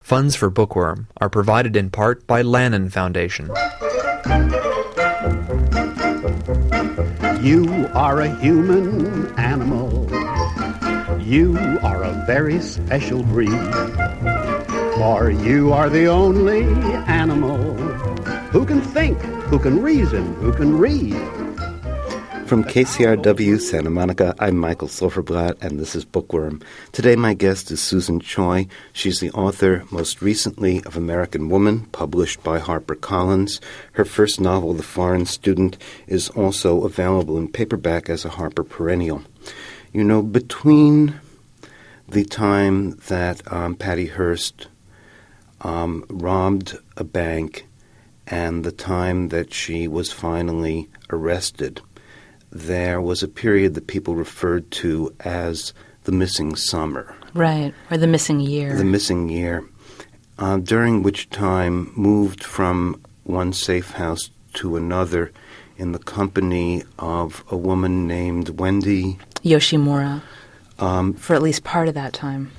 Funds for Bookworm are provided in part by Lannan Foundation. You are a human animal. You are a very special breed. For you are the only animal who can think, who can reason, who can read. From KCRW Santa Monica, I'm Michael Silverblatt, and this is Bookworm. Today my guest is Susan Choi. She's the author, most recently, of American Woman, published by HarperCollins. Her first novel, The Foreign Student, is also available in paperback as a Harper Perennial. You know, between the time that Patty Hearst robbed a bank and the time that she was finally arrested, there was a period that people referred to as the missing summer. Right, or the missing year. The missing year, during which time moved from one safe house to another in the company of a woman named Wendy Yoshimura, for at least part of that time.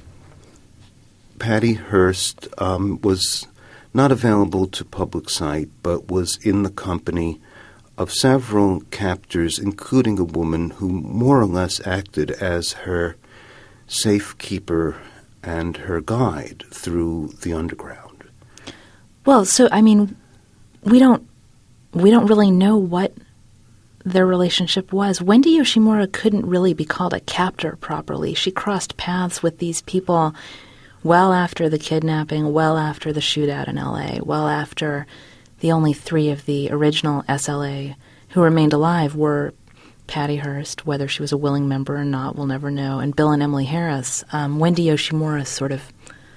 Patty Hearst was not available to public sight, but was in the company of several captors, including a woman who more or less acted as her safekeeper and her guide through the underground. Well, so, I mean, we don't really know what their relationship was. Wendy Yoshimura couldn't really be called a captor properly. She crossed paths with these people well after the kidnapping, well after the shootout in L.A., well after the only three of the original SLA who remained alive were Patty Hearst, whether she was a willing member or not, we'll never know, and Bill and Emily Harris. Wendy Yoshimura sort of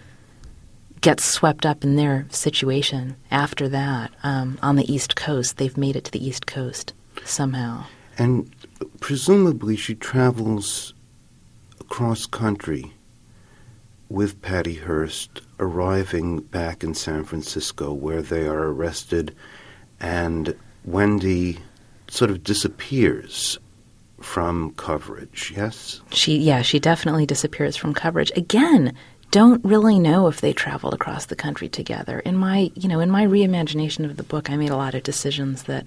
gets swept up in their situation after that. On the East Coast, they've made it to the East Coast somehow. And presumably she travels across country with Patty Hearst, arriving back in San Francisco where they are arrested, and Wendy sort of disappears from coverage, yes? She definitely disappears from coverage. Again, don't really know if they traveled across the country together. In my reimagination of the book, I made a lot of decisions that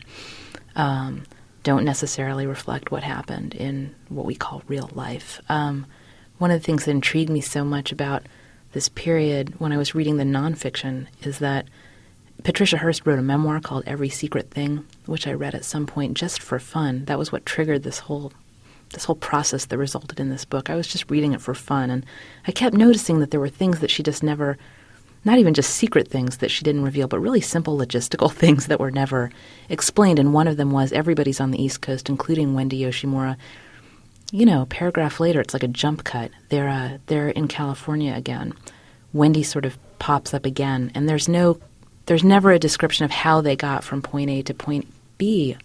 don't necessarily reflect what happened in what we call real life. One of the things that intrigued me so much about this period when I was reading the nonfiction is that Patricia Hearst wrote a memoir called Every Secret Thing, which I read at some point just for fun. That was what triggered this whole process that resulted in this book. I was just reading it for fun, and I kept noticing that there were things that she just never, not even just secret things that she didn't reveal, but really simple logistical things that were never explained. And one of them was everybody's on the East Coast, including Wendy Yoshimura. You know, a paragraph later, it's like a jump cut. They're in California again. Wendy sort of pops up again, and there's never a description of how they got from point A to point B.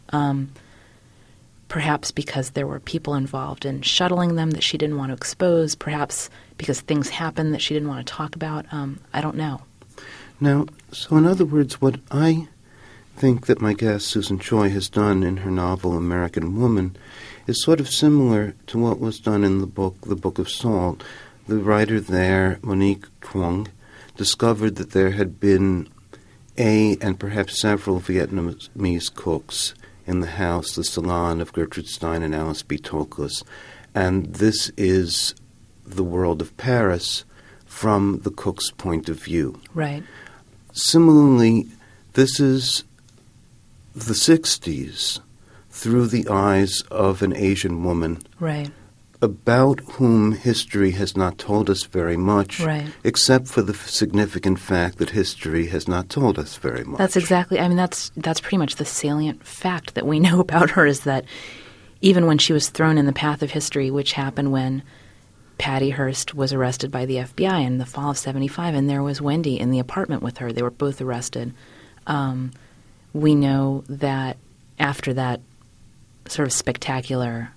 Perhaps because there were people involved in shuttling them that she didn't want to expose. Perhaps because things happened that she didn't want to talk about. I don't know. Now, so in other words, what I think that my guest Susan Choi has done in her novel American Woman is sort of similar to what was done in the Book of Salt. The writer there, Monique Thuong, discovered that there had been and perhaps several Vietnamese cooks in the house, the salon of Gertrude Stein and Alice B. Toklas. And this is the world of Paris from the cook's point of view. Right. Similarly, this is the 60s through the eyes of an Asian woman. Right. About whom history has not told us very much, right, except for the significant fact that history has not told us very much. That's exactly, I mean, that's pretty much the salient fact that we know about her is that even when she was thrown in the path of history, which happened when Patty Hearst was arrested by the FBI in the fall of 75, and there was Wendy in the apartment with her. They were both arrested. We know that after that sort of spectacular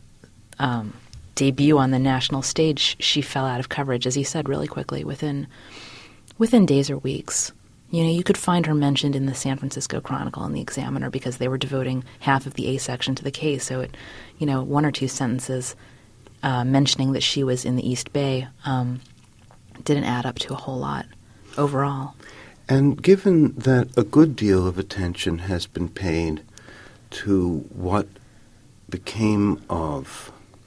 debut on the national stage, she fell out of coverage, as you said, really quickly, within days or weeks. You know, you could find her mentioned in the San Francisco Chronicle and the Examiner because they were devoting half of the A section to the case. So, one or two sentences mentioning that she was in the East Bay didn't add up to a whole lot. overall. And given that a good deal of attention has been paid to what became of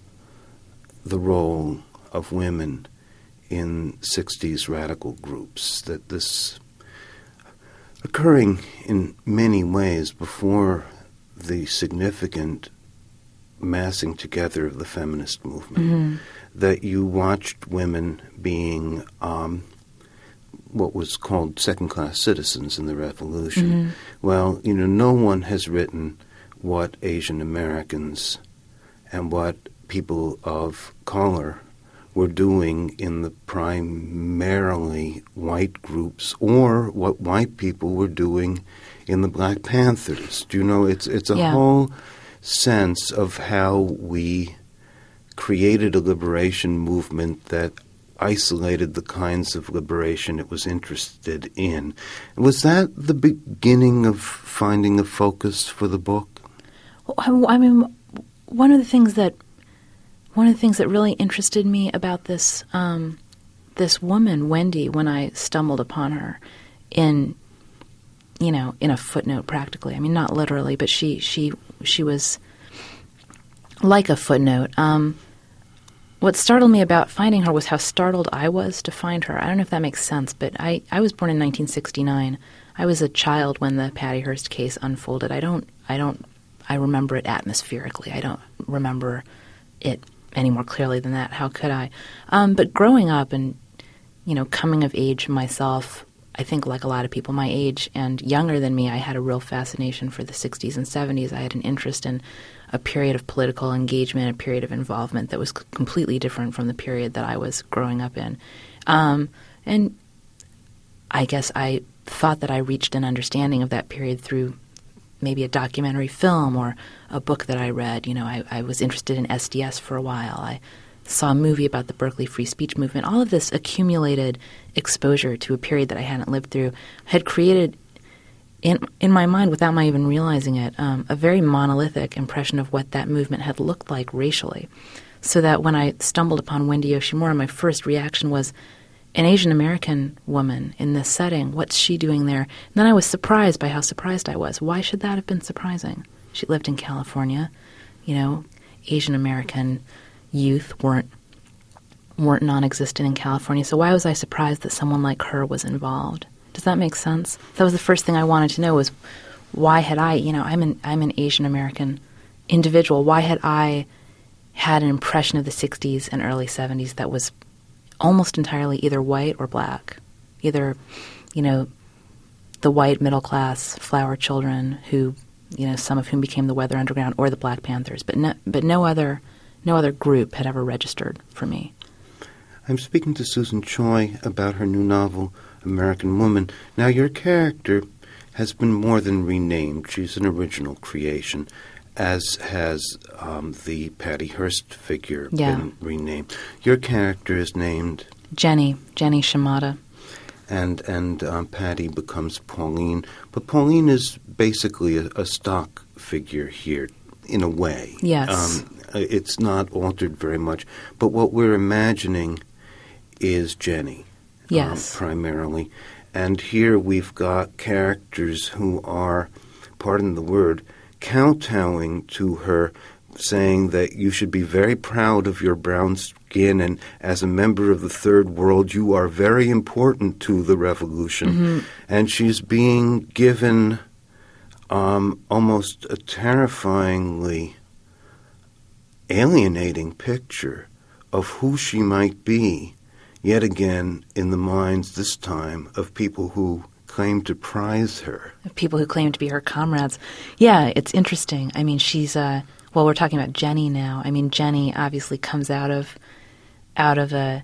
the role of women in 60s radical groups, that this occurring in many ways before the significant massing together of the feminist movement, that you watched women being what was called second-class citizens in the Revolution. Well, no one has written what Asian Americans and what people of color were doing in the primarily white groups, or what white people were doing in the Black Panthers. Do you know, it's a whole sense of how we created a liberation movement that isolated the kinds of liberation it was interested in. Was that the beginning of finding a focus for the book? I mean, one of the things that really interested me about this this woman, Wendy, when I stumbled upon her in a footnote practically. I mean, not literally, but she was like a footnote. What startled me about finding her was how startled I was to find her. I don't know if that makes sense, but I was born in 1969. I was a child when the Patty Hearst case unfolded. I remember it atmospherically. I don't remember it any more clearly than that. How could I? But growing up and, coming of age myself, I think like a lot of people my age and younger than me, I had a real fascination for the 60s and 70s. I had an interest in a period of political engagement, a period of involvement that was completely different from the period that I was growing up in. And I guess I thought that I reached an understanding of that period through maybe a documentary film or a book that I read. I was interested in SDS for a while. I saw a movie about the Berkeley free speech movement. All of this accumulated exposure to a period that I hadn't lived through had created in my mind, without my even realizing it, a very monolithic impression of what that movement had looked like racially. So that when I stumbled upon Wendy Yoshimura, my first reaction was, an Asian American woman in this setting, what's she doing there? And then I was surprised by how surprised I was. Why should that have been surprising? She lived in California. Asian American youth weren't non-existent in California. So why was I surprised that someone like her was involved? Does that make sense? That was the first thing I wanted to know was why had I, I'm an Asian American individual. Why had I had an impression of the 60s and early 70s that was almost entirely either white or black? Either, the white middle class flower children who, some of whom became the Weather Underground, or the Black Panthers, but no other group had ever registered for me. I'm speaking to Susan Choi about her new novel, American Woman. Now, your character has been more than renamed. She's an original creation, as has the Patty Hearst figure been renamed. Your character is named Jenny Shimada. And Patty becomes Pauline. But Pauline is basically a stock figure here, in a way. Yes. It's not altered very much. But what we're imagining is Jenny. Yes. Primarily. And here we've got characters who are, pardon the word, kowtowing to her, saying that you should be very proud of your brown skin, and as a member of the third world, you are very important to the revolution. Mm-hmm. And she's being given almost a terrifyingly alienating picture of who she might be, yet again in the minds this time of people who claim to prize her. People who claim to be her comrades. Yeah, it's interesting. I mean, she's we're talking about Jenny now. I mean, Jenny obviously comes out of a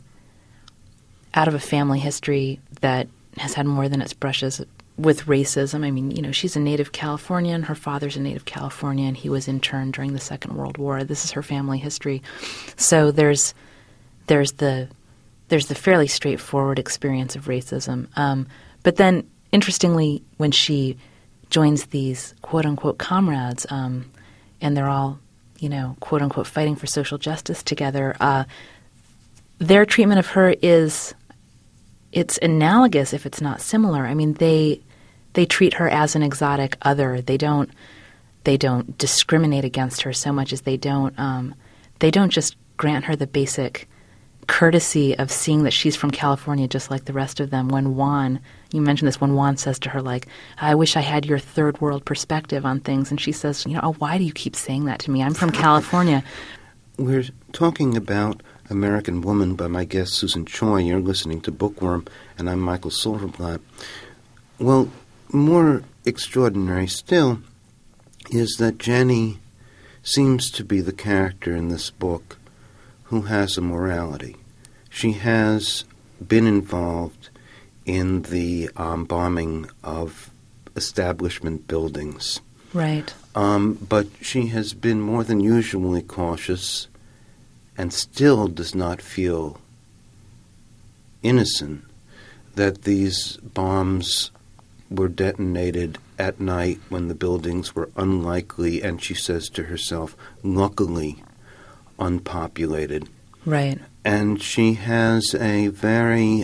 family history that has had more than its brushes with racism. I mean, she's a native Californian. Her father's a native Californian. He was interned during the Second World War. This is her family history. So there's the fairly straightforward experience of racism. But then, interestingly, when she joins these quote-unquote comrades, and they're all, quote-unquote fighting for social justice together, their treatment of her is it's analogous if it's not similar. I mean, they treat her as an exotic other. They don't discriminate against her so much as they don't just grant her the basic courtesy of seeing that she's from California just like the rest of them. When Juan, you mentioned this, when Juan says to her, like, I wish I had your third world perspective on things, and she says, oh, why do you keep saying that to me? I'm from California. We're talking about American Woman by my guest Susan Choi. You're listening to Bookworm, and I'm Michael Silverblatt. Well, more extraordinary still is that Jenny seems to be the character in this book who has a morality. She has been involved in the bombing of establishment buildings. Right. But she has been more than usually cautious and still does not feel innocent that these bombs were detonated at night when the buildings were unlikely, and she says to herself, luckily unpopulated. Right. And she has a very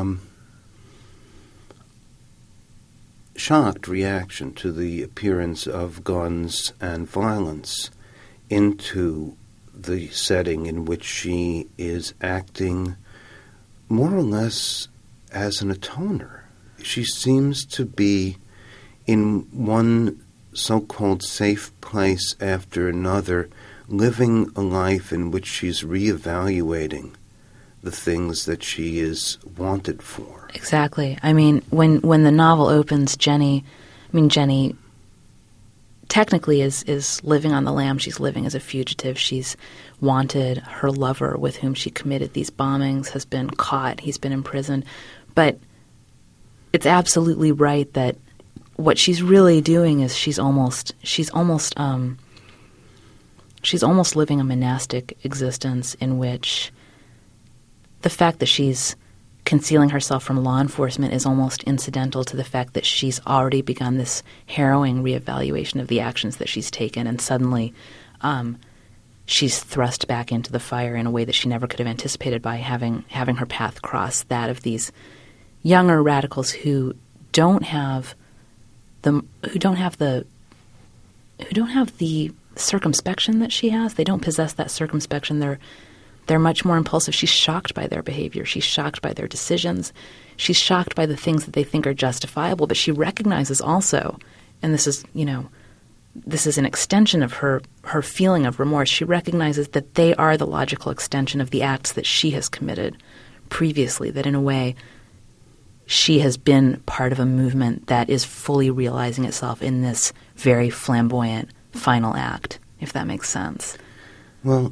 shocked reaction to the appearance of guns and violence into the setting in which she is acting more or less as an atoner. She seems to be in one so-called safe place after another, living a life in which she's reevaluating the things that she is wanted for. Exactly. I mean, when the novel opens, Jenny technically is living on the lam. She's living as a fugitive. She's wanted. Her lover with whom she committed these bombings has been caught. He's been imprisoned. But it's absolutely right that what she's really doing is she's almost living a monastic existence in which the fact that she's concealing herself from law enforcement is almost incidental to the fact that she's already begun this harrowing reevaluation of the actions that she's taken, and suddenly she's thrust back into the fire in a way that she never could have anticipated by having her path cross that of these younger radicals who don't have the circumspection that she has. They don't possess that circumspection. They're much more impulsive. She's shocked by their behavior. She's shocked by their decisions. She's shocked by the things that they think are justifiable. But she recognizes also, and this is an extension of her feeling of remorse. She recognizes that they are the logical extension of the acts that she has committed previously, that in a way she has been part of a movement that is fully realizing itself in this very flamboyant final act, if that makes sense. Well,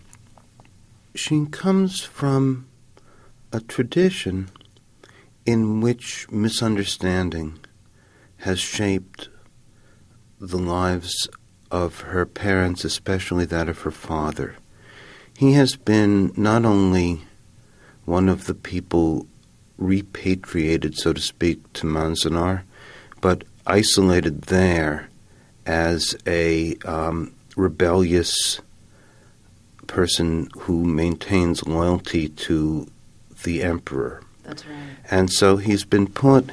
she comes from a tradition in which misunderstanding has shaped the lives of her parents, especially that of her father. He has been not only one of the people repatriated, so to speak, to Manzanar, but isolated there as a rebellious person who maintains loyalty to the emperor. That's right. And so he's been put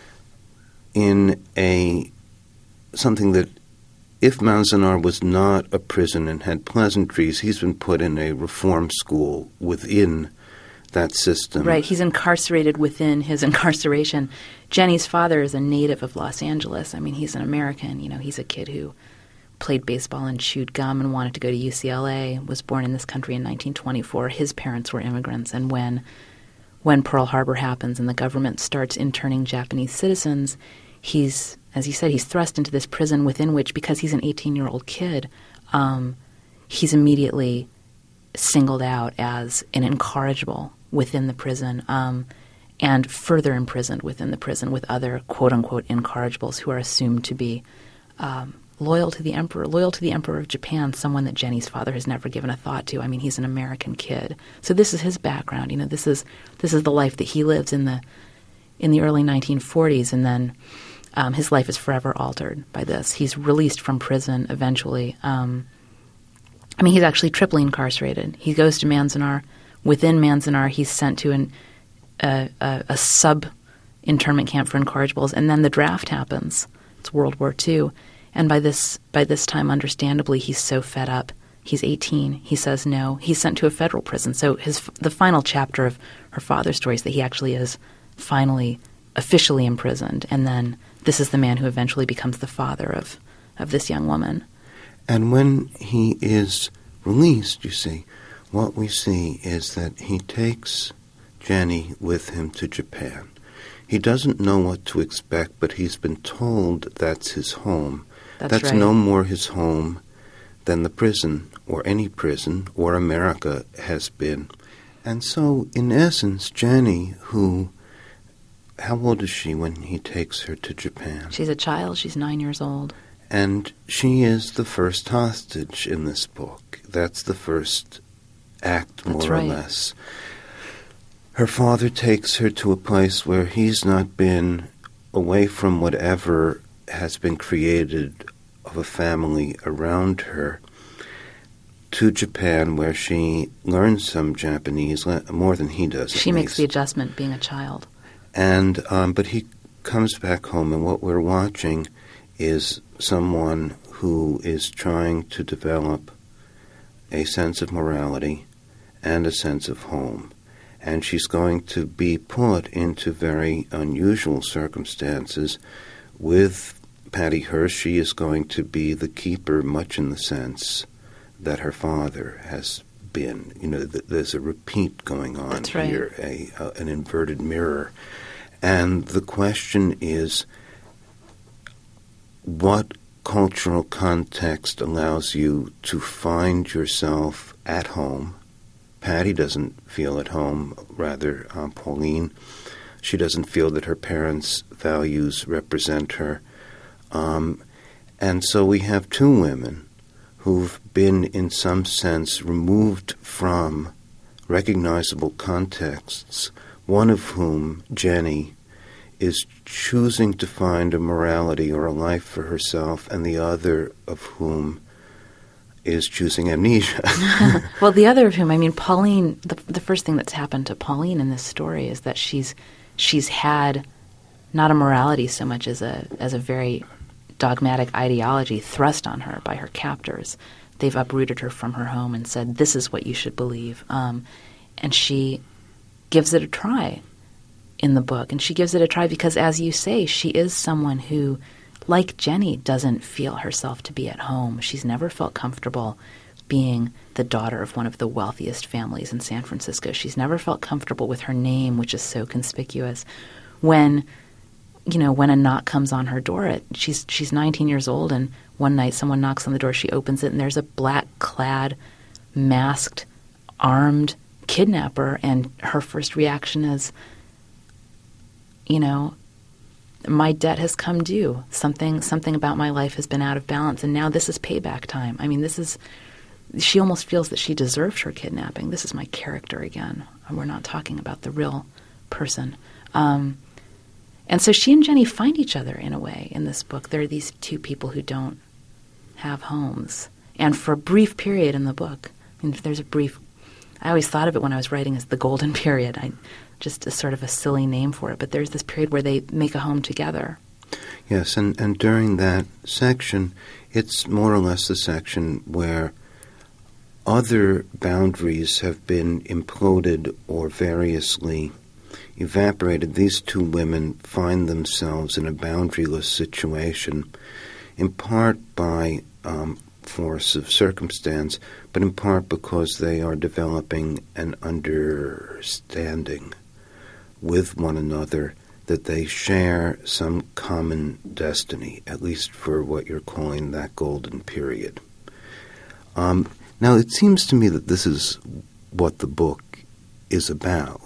in something that, if Manzanar was not a prison and had pleasantries, he's been put in a reform school within that system. Right. He's incarcerated within his incarceration. Jenny's father is a native of Los Angeles. I mean, he's an American. He's a kid who played baseball and chewed gum and wanted to go to UCLA, was born in this country in 1924. His parents were immigrants. And when Pearl Harbor happens and the government starts interning Japanese citizens, he's, as you said, he's thrust into this prison within which, because he's an 18-year-old kid, he's immediately singled out as an incorrigible within the prison, and further imprisoned within the prison with other quote-unquote incorrigibles who are assumed to be loyal to the emperor of Japan, someone that Jenny's father has never given a thought to. I mean, he's an American kid. So this is his background. This is the life that he lives in the early 1940s, and then his life is forever altered by this. He's released from prison eventually. He's actually triply incarcerated. He goes to Manzanar. Within Manzanar, he's sent to a sub-internment camp for incorrigibles, and then the draft happens. It's World War II. And by this time, understandably, he's so fed up. He's 18. He says no. He's sent to a federal prison. So the final chapter of her father's story is that he actually is finally officially imprisoned. And then this is the man who eventually becomes the father of this young woman. And when he is released, you see, what we see is that he takes Jenny with him to Japan. He doesn't know what to expect, but he's been told that's his home. That's right. No more his home than the prison, or any prison, or America has been. And so, in essence, Jenny, how old is she when he takes her to Japan? She's a child. She's 9 years old. And she is the first hostage in this book. That's the first act, more or less. Her father takes her to a place where he's not been, away from whatever has been created of a family around her, to Japan, where she learns some Japanese, more than he does. She makes the adjustment being a child. And but he comes back home, and what we're watching is someone who is trying to develop a sense of morality and a sense of home. And she's going to be put into very unusual circumstances. With Patty Hearst, she is going to be the keeper, much in the sense that her father has been. You know, there's a repeat going on here, an inverted mirror. And the question is, what cultural context allows you to find yourself at home? Patty doesn't feel at home, rather Pauline. She doesn't feel that her parents' values represent her. And so we have two women who've been, in some sense, removed from recognizable contexts, one of whom, Jenny, is choosing to find a morality or a life for herself, and the other of whom is choosing amnesia. Well, the other of whom, I mean, Pauline, the first thing that's happened to Pauline in this story is that she's had not a morality so much as a very dogmatic ideology thrust on her by her captors. They've uprooted her from her home and said, this is what you should believe. And she gives it a try in the book. And she gives it a try because, as you say, she is someone who, like Jenny, doesn't feel herself to be at home. She's never felt comfortable being the daughter of one of the wealthiest families in San Francisco. She's never felt comfortable with her name, which is so conspicuous. When a knock comes on her door, she's 19 years old, and one night someone knocks on the door, she opens it, and there's a black-clad, masked, armed kidnapper, and her first reaction is, my debt has come due. Something about my life has been out of balance, and now this is payback time. I mean, she almost feels that she deserved her kidnapping. This is my character again. We're not talking about the real person. And so she and Jenny find each other in a way in this book. There are these two people who don't have homes. And for a brief period in the book, I always thought of it when I was writing as the golden period. Just as sort of a silly name for it. But there's this period where they make a home together. Yes, and during that section, it's more or less the section where other boundaries have been imploded or variously evaporated. These two women find themselves in a boundaryless situation, in part by force of circumstance, but in part because they are developing an understanding with one another that they share some common destiny, at least for what you're calling that golden period. Now, it seems to me that this is what the book is about.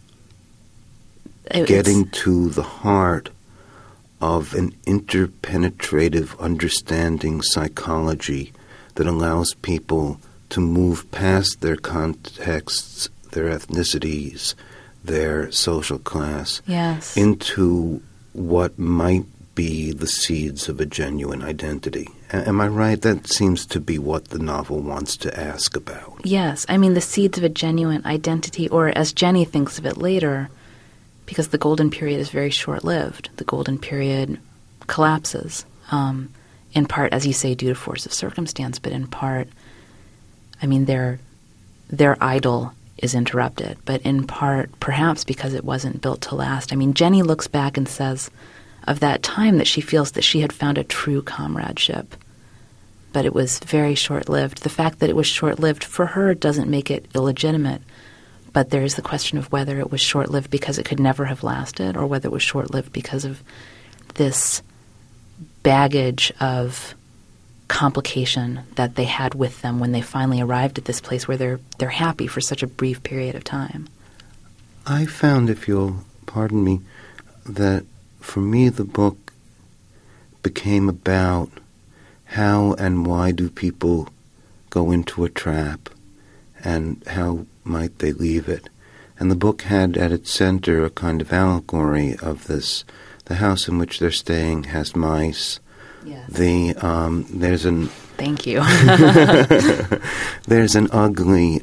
Getting to the heart of an interpenetrative understanding psychology that allows people to move past their contexts, their ethnicities, their social class, yes, into what might be the seeds of a genuine identity. Am I right? That seems to be what the novel wants to ask about. Yes. I mean, the seeds of a genuine identity, or as Jenny thinks of it later, because the golden period is very short-lived. The golden period collapses, in part, as you say, due to force of circumstance, but in part, I mean, their idyll is interrupted, but in part, perhaps because it wasn't built to last. I mean, Jenny looks back and says of that time that she feels that she had found a true comradeship, but it was very short-lived. The fact that it was short-lived for her doesn't make it illegitimate, but there is the question of whether it was short-lived because it could never have lasted, or whether it was short-lived because of this baggage of complication that they had with them when they finally arrived at this place where they're happy for such a brief period of time. I found, if you'll pardon me, that for me the book became about how and why do people go into a trap, and how might they leave it. And the book had at its center a kind of allegory of this. The house in which they're staying has mice. Yes. There's an Thank you. there's an ugly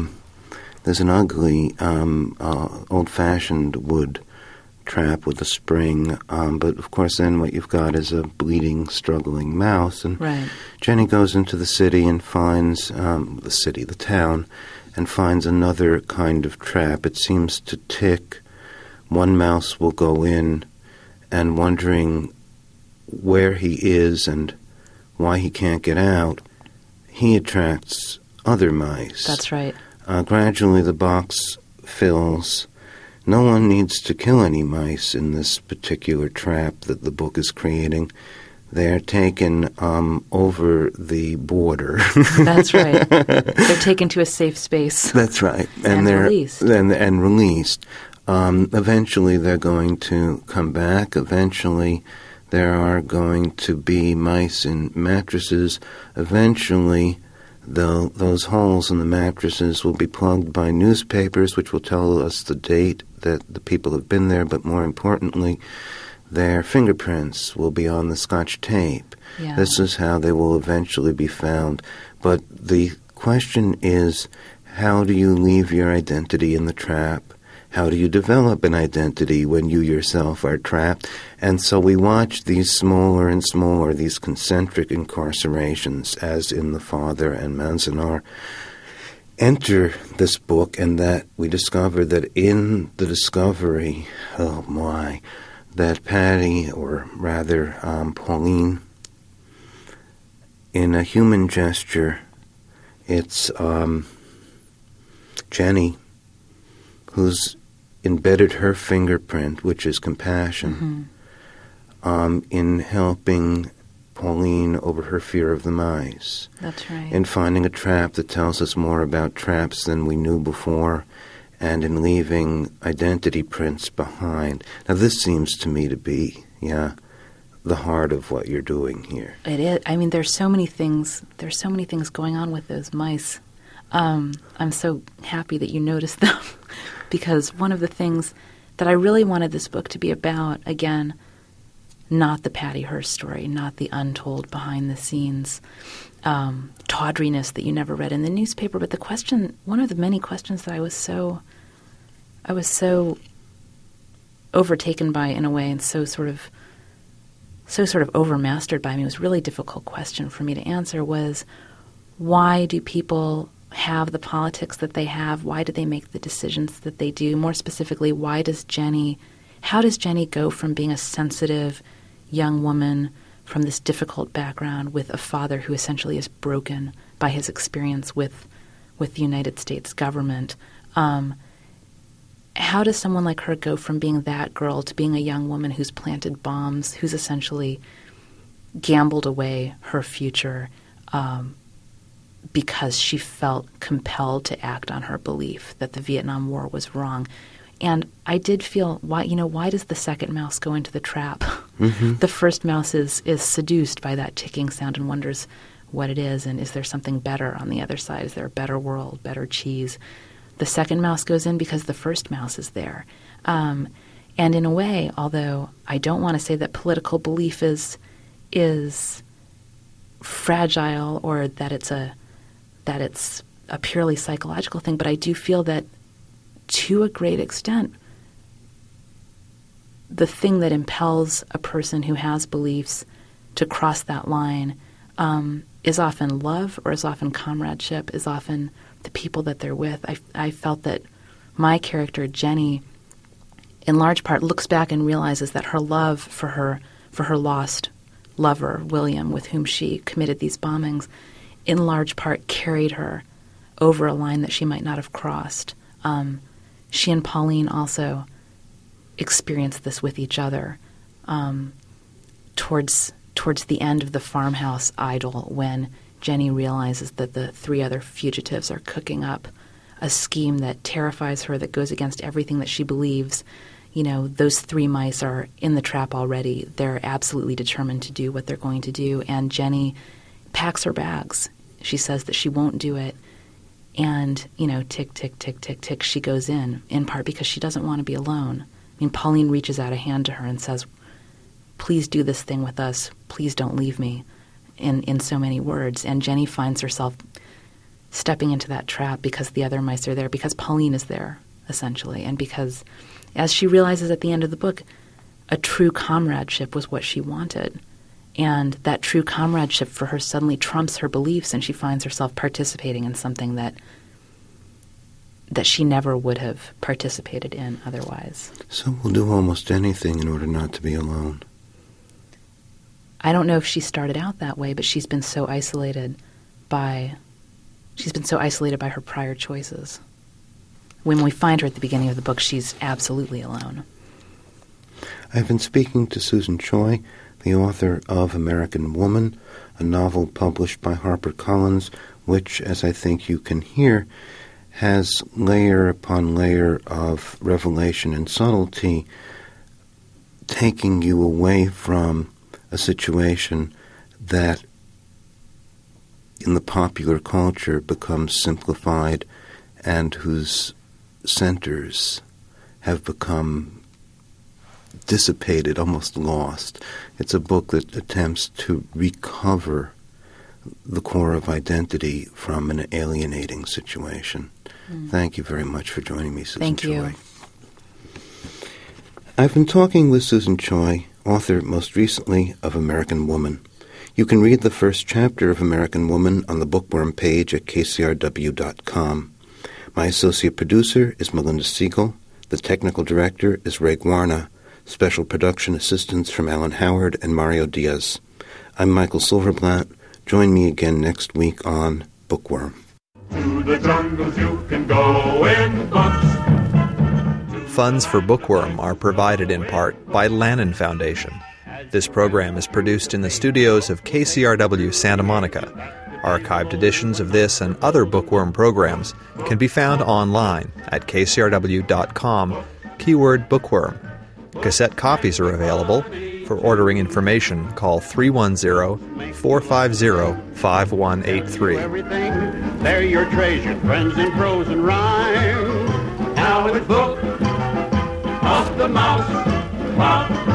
old-fashioned wood trap with a spring, but of course then what you've got is a bleeding, struggling mouse. And Right. Jenny goes into the city and finds the town, and finds another kind of trap. It seems to tick. One mouse will go in, and wondering where he is and why he can't get out, he attracts other mice. That's right. Gradually the box fills. No one needs to kill any mice in this particular trap that the book is creating. They're taken over the border. That's right. They're taken to a safe space. That's right. And they're released. And released. Eventually they're going to come back. Eventually there are going to be mice in mattresses. Eventually those holes in the mattresses will be plugged by newspapers, which will tell us the date that the people have been there, but more importantly, their fingerprints will be on the Scotch tape. Yeah. This is how they will eventually be found. But the question is, how do you leave your identity in the trap? How do you develop an identity when you yourself are trapped? And so we watch these smaller and smaller, these concentric incarcerations, as in The Father and Manzanar, enter this book, and that we discover that in the discovery, oh my, that Patty, or rather Pauline, in a human gesture, it's Jenny who's embedded her fingerprint, which is compassion, in helping Pauline over her fear of the mice. That's right. In finding a trap that tells us more about traps than we knew before, and in leaving identity prints behind. Now, this seems to me to be, the heart of what you're doing here. It is. I mean, there's so many things. There's so many things going on with those mice. I'm so happy that you noticed them, because one of the things that I really wanted this book to be about, again, not the Patty Hearst story, not the untold behind-the-scenes tawdriness that you never read in the newspaper, but the question, one of the many questions that I was so overtaken by in a way, and so sort of overmastered by me, it was a really difficult question for me to answer, was why do people have the politics that they have? Why do they make the decisions that they do? More specifically, how does Jenny go from being a sensitive young woman from this difficult background with a father who essentially is broken by his experience with the United States government? How does someone like her go from being that girl to being a young woman who's planted bombs, who's essentially gambled away her future because she felt compelled to act on her belief that the Vietnam War was wrong? And I did feel, why does the second mouse go into the trap? Mm-hmm. The first mouse is seduced by that ticking sound and wonders what it is, and is there something better on the other side? Is there a better world, better cheese? The second mouse goes in because the first mouse is there. And in a way, although I don't want to say that political belief is fragile, or that it's a purely psychological thing, but I do feel that to a great extent, the thing that impels a person who has beliefs to cross that line is often love, or is often comradeship, is often the people that they're with. I felt that my character, Jenny, in large part looks back and realizes that her love for her lost lover, William, with whom she committed these bombings, in large part carried her over a line that she might not have crossed. She and Pauline also experienced this with each other towards the end of the farmhouse idyll, when Jenny realizes that the three other fugitives are cooking up a scheme that terrifies her, that goes against everything that she believes. You know, those three mice are in the trap already. They're absolutely determined to do what they're going to do, and Jenny packs her bags. She says that she won't do it, and, you know, tick, tick, tick, tick, tick, she goes in part because she doesn't want to be alone. I mean, Pauline reaches out a hand to her and says, "Please do this thing with us. Please don't leave me," in so many words. And Jenny finds herself stepping into that trap because the other mice are there, because Pauline is there, essentially, and because, as she realizes at the end of the book, a true comradeship was what she wanted. And that true comradeship for her suddenly trumps her beliefs, and she finds herself participating in something that she never would have participated in otherwise. So we'll do almost anything in order not to be alone. I don't know if she started out that way, but she's been so isolated by her prior choices. When we find her at the beginning of the book, she's absolutely alone. I've been speaking to Susan Choi, the author of American Woman, a novel published by HarperCollins, which, as I think you can hear, has layer upon layer of revelation and subtlety, taking you away from a situation that in the popular culture becomes simplified and whose centers have become dissipated, almost lost. It's a book that attempts to recover the core of identity from an alienating situation. Thank you very much for joining me, Susan Thank Choi. you. I've been talking with Susan Choi, author most recently of American Woman. You can read the first chapter of American Woman on the Bookworm page at kcrw.com. My associate producer is Melinda Siegel. The technical director is Ray Guarna. Special production assistance from Alan Howard and Mario Diaz. I'm Michael Silverblatt. Join me again next week on Bookworm. To the jungles you can go in books. Funds for Bookworm are provided in part by Lannan Foundation. This program is produced in the studios of KCRW Santa Monica. Archived editions of this and other Bookworm programs can be found online at kcrw.com, keyword Bookworm. Cassette copies are available. For ordering information, call 310-450-5183. Everything, they're your treasured friends in prose and rhyme. Now it's Book of the Mouse.